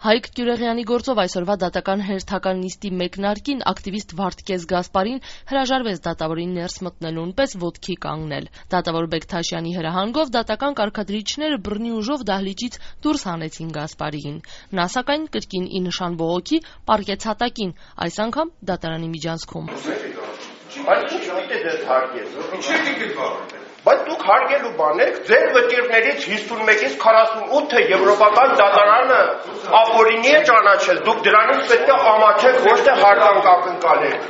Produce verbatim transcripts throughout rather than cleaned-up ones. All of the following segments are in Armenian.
Հայկ Գյուրեղյանի գործով այսօրվա դատական հերթական նիստի մեկնարկին ակտիվիստ Վարդգես Գասպարին հրաժարվեց դատավորին ներս մտնելուն պես ոտքի կանգնել։ Դատավոր Բեկթաշյանի հրահանգով դատական կարգադրիչները բռնի ուժով դահլիճից դուրս հանեցին Գասպարիին։ Նա սակայն կրկին ի նշան բողոքի պառկեց հատակին, այս անգամ դատարանի միջանցքում։ Բայց դուք հարգելու բաներ, ձեր վճիռներից հիսունմեկից քառասունութը եվրոպական դատարանը ապօրինի է ճանաչել, դուք դրանից պետք է ամաչեք, ոչ թե հարգանք ակնկալեք։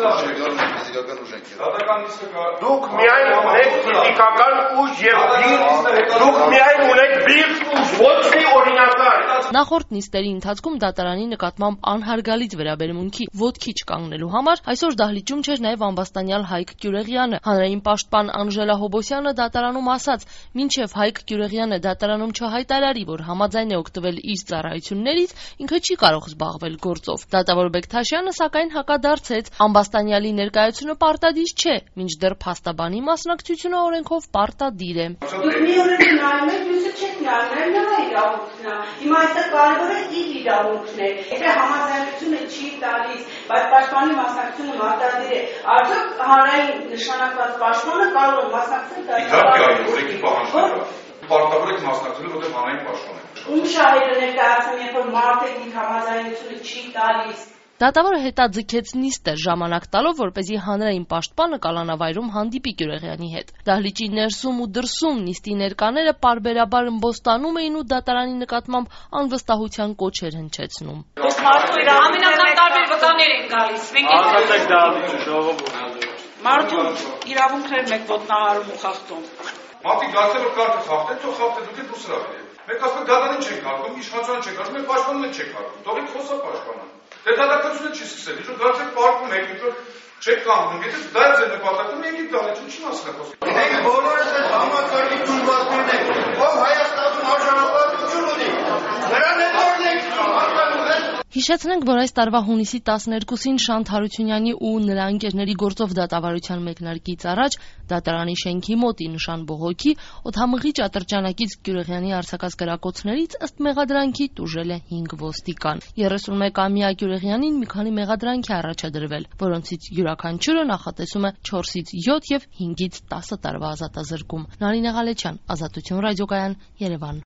Դուք միայն ունեք ֆիզիկական ուժ եւ բիռ, դուք միայն ունեք բիռ, ոչ թե օրինական։ Նախորդ նիստերի ընթացքում դատարանի նկատմամբ անհարգալից վերաբերմունքի ոտքի չկանգնելու համար այսօր դահլիճում չէր նաև ամբաստանյալ Հայկ Գյուրեղյանը։ Հանրային պաշտպան Անժելա Հոբոսյանը դատարանում ասաց, մինչև Հայկ Գյուրեղյանը դատարանում չհայտարարի, որ համաձայն է օգտվել իր ծառայություններից, ինքը չի կարող զբաղվել գործով։ Դատավոր Բեկթաշյանը սակայն հակադարձեց, ամբաստանյալի ներկայությունը պարտադիր չէ, մինչդեռ փաստաբանի մասնակցությունը օրենքով պարտադիր է։ Դուք մի օր նայում եք, մյուսը չեք նայում, նա իրավունքն է։ Հիմա այստեղ կարևորը իր իրավունքն է։ Եթե համաձայնությունը չի տալիս, բայց պաշտպանի մասնակցությունը պարտադիր է, արդյոք հանրային նշանակված պաշտպանը կարող է մասնակցել Իհարկե, այո, օրենքի պահանջները պարտավոր եք մասնակցել, որտեղ հանրային պաշտպան է։ Ում շահերը ներկայացնում, երբ որ մարդը իր համաձայնությունը չի տալիս։ Դատավորը հետաձգեց նիստը, ժամանակ տալով, որպեսզի հանրային պաշտպանը կալանավայրում հանդիպի Գյուրեղյանի հետ։ Դահլիճի ներսում ու դրսում նիստի ներկաները պարբերաբար ըմբոստանում էին ու դատարանի նկատմամբ անվստահության կոչեր հնչեցնում։ Մարդու իր ամենակատարբեր վկաներ են գալիս։ Մարդու իրավունքներն եք ոտնահարում ու խախտում։ Մարդիկ գացել որ կարգը խախտեն, թող խախտեն, դուք եք ուսրավի։ Մեկ ասում եք դատարանին չեք հարգում, իշխանությունը չեք հարգում, մեկ պաշտպանին չեք հարգում։ Թողեք խոսա պաշտպանը։ Դե դատականությունը չի սկսել, ինչ որ դարձեք պարկում եք, ինչ որ չեք կանգնում, եթե դա է ձեր նպատակը, մենք եք դալեջում չի մասնակցում։ Մենք բոլորս այս համակարգի դուրսբացներն ենք, ով Հայաստանում արժանապատվություն ունի, նրան է տորնենք հարգանում։ Հիշեցնենք, որ այս տարվա հունիսի տասներկուսին Շանթ Հարությունյանի ու նրա ընկերների գործով դատավարության մեկնարկից առաջ դատարանի շենքի մոտ ի նշան բողոքի օդամղիչ ատրճանակից Գյուրեղյանի արձակած կրակոցներից ըստ մեղադրանքի տուժել է հինգ ոստիկան։ երեսունմեկամյա Գյուրեղյանին մի քանի մեղադրանք է առաջադրվել, որոնցից յուրաքանչյուրը նախատեսում է չորսից յոթ եւ հինգից տասը տարվա ազատազրկում։ Նարինե Ղալեչյան, Ազատություն ռադիոկայան, Երևան։